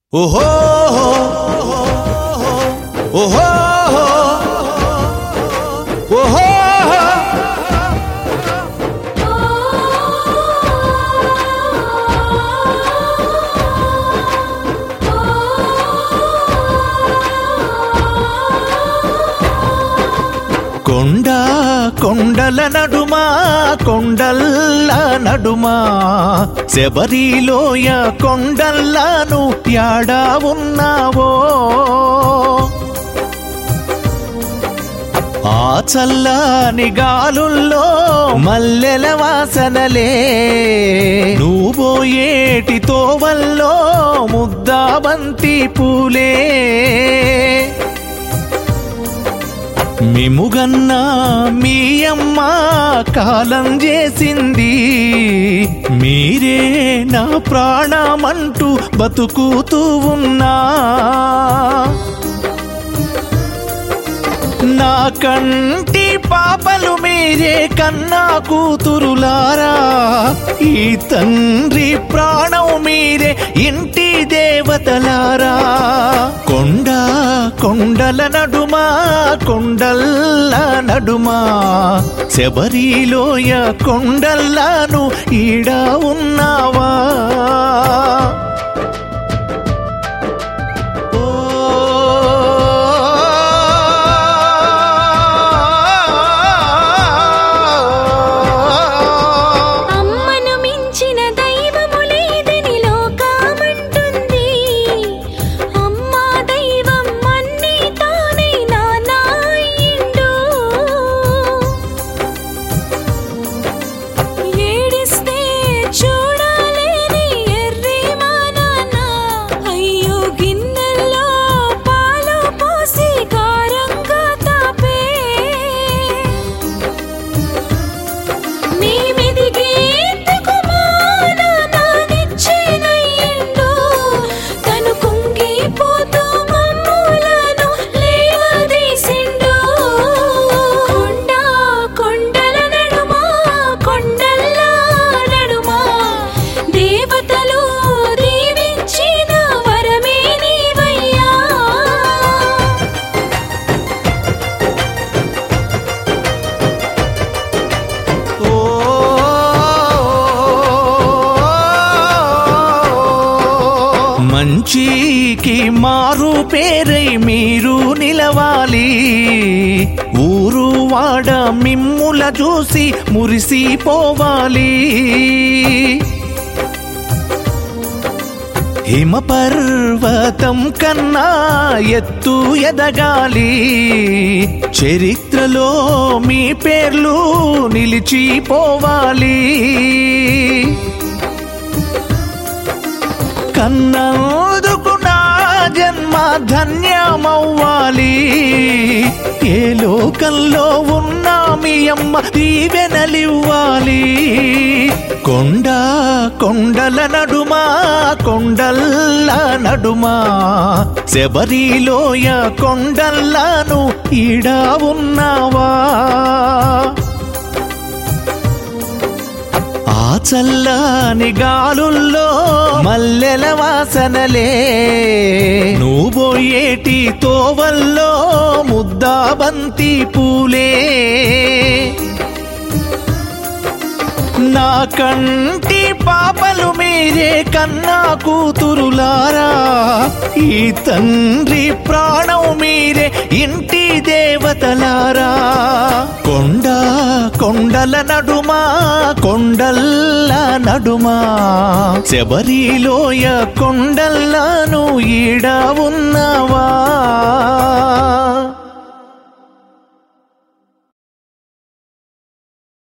ఓహో ఓహో ఓహో కొండల నడుమా కొండల్ల నడుమా శబరిలోయ కొండల్లాను యాడా ఉన్నావో ఆ చల్లని గాలుల్లో మల్లెల వాసనలే నువ్వు పోయేటి తోవల్లో ముద్దాబంతి పూలే మిముగన్నా మీ అమ్మ కాలం చేసింది మీరే నా ప్రాణమంటూ బతుకుతూ ఉన్నా నా కంటి పాపలు మీరే కన్నా కూతురులారా ఈ తండ్రి ప్రాణం మీరే ఇంటి దేవతలారా కొండల నడుమా కొండల్ల నడుమా శబరిలోయ కొండల్లాను ఈడా ఉన్నావా మంచికి మారు పేరై మీరు నిలవాలి ఊరు వాడ మిమ్ముల చూసి మురిసిపోవాలి హిమ పర్వతం కన్నా ఎత్తు ఎదగాలి చరిత్రలో మీ పేర్లు నిలిచిపోవాలి కన్నందుకు నా జన్మ ధన్యమవ్వాలి ఏ లోకంలో ఉన్నా మీ అమ్మ దీవెనలివ్వాలి కొండల నడుమా కొండల్ల నడుమా శబరిలోయ కొండల్లాను ఈడా ఉన్నావా ఆ చల్లని గాలుల్లో మల్లెల వాసనలే నువ్వు పోయేటి తోవల్లో ముద్దాబంతి పూలే నా కంటి పాపలు మీరే కన్నా కూతురులారా ఈ తండ్రి ప్రాణం మీరే ఇంటి దేవతలారా కొండల నడుమా కొండల్ల నడుమా శబరిలోయ కొండల్లాను ఈడా ఉన్నావా